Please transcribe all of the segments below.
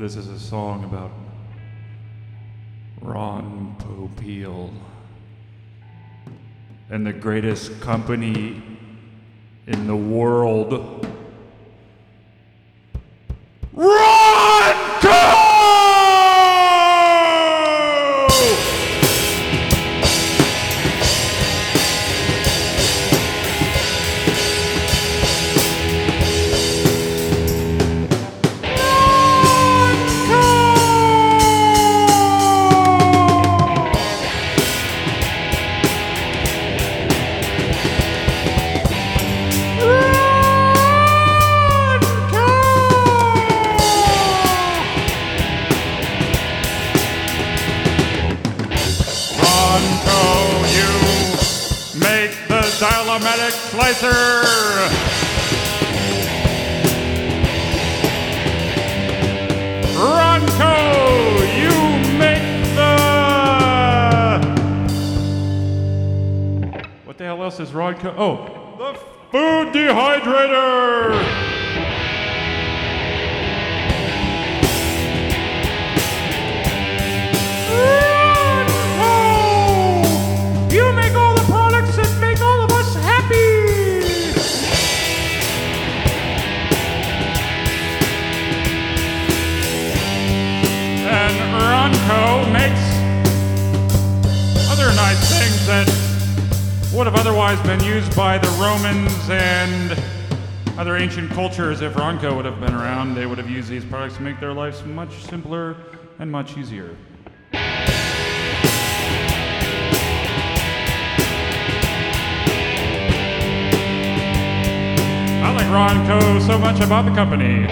this is a song about Ron Popeil and the greatest company in the world, Ronco! Dial-O-Matic slicer. Ronco, you make the... What the hell else is Ronco? Oh, the food dehydrator. Ronco makes other nice things that would have otherwise been used by the Romans and other ancient cultures. If Ronco would have been around, they would have used these products to make their lives much simpler and much easier. I like Ronco so much about the company.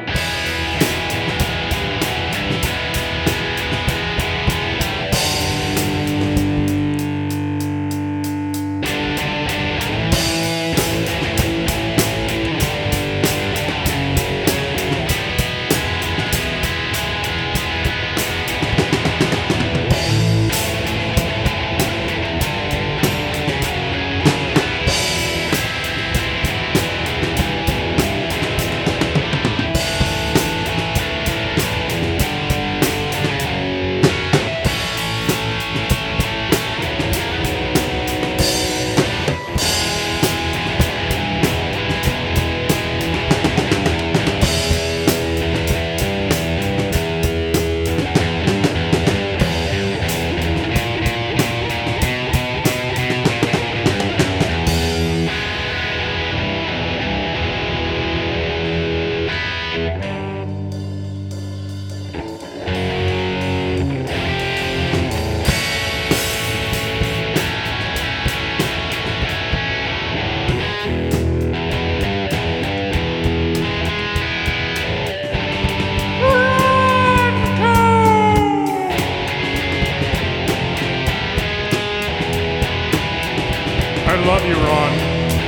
I love you, Ron.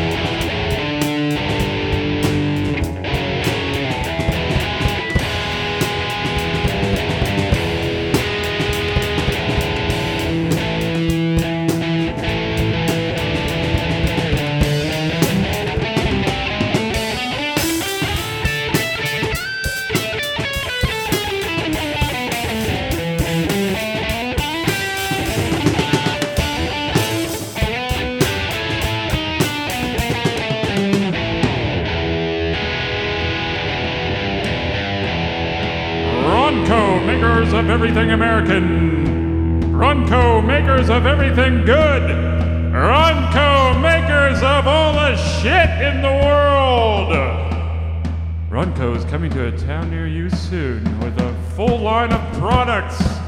Ronco, makers of everything American. Ronco, makers of everything good. Ronco, makers of all the shit in the world. Ronco is coming to a town near you soon with a full line of products.